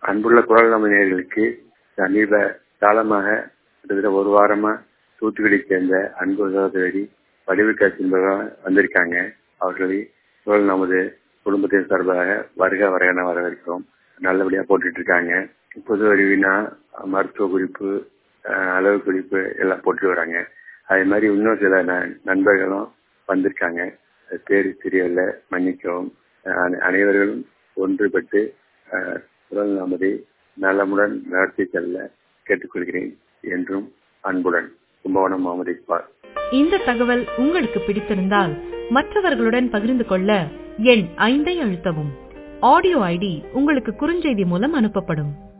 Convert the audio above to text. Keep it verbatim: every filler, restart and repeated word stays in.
அன்புள்ள குரல் நமது நேயர்களுக்கு சமீப காலமாக கிட்டத்தட்ட ஒரு வாரமா தூத்துக்குடி சேர்ந்த அன்பு சகோதரி வடிவு காட்சி வந்திருக்காங்க. அவர்களை குரல் நமது குடும்பத்தின் சார்பாக வருக வரகன வரவேற்கிறோம். நல்லபடியா போட்டுட்டு இருக்காங்க. பொது அறிவினா மருத்துவ குறிப்பு, அளவு குறிப்பு எல்லாம் போட்டு வராங்க. அதே மாதிரி இன்னும் சில நண்பர்களும் வந்திருக்காங்க. பேரு தெரியல, மன்னிக்கவும். அனைவர்களும் ஒன்றுபட்டு குரல் நமதை நலமுடன் நடத்தி செல்ல கேட்டுக்கொள்கிறேன். என்றும் அன்புடன் கும்பகோணம் முகமது இக்பால். இந்த தகவல் உங்களுக்கு பிடித்திருந்தால் மற்றவர்களுடன் பகிர்ந்து கொள்ள எண் ஐந்தை அழுத்தவும். ஆடியோ ஐடி உங்களுக்கு குறுஞ்செய்தி மூலம் அனுப்பப்படும்.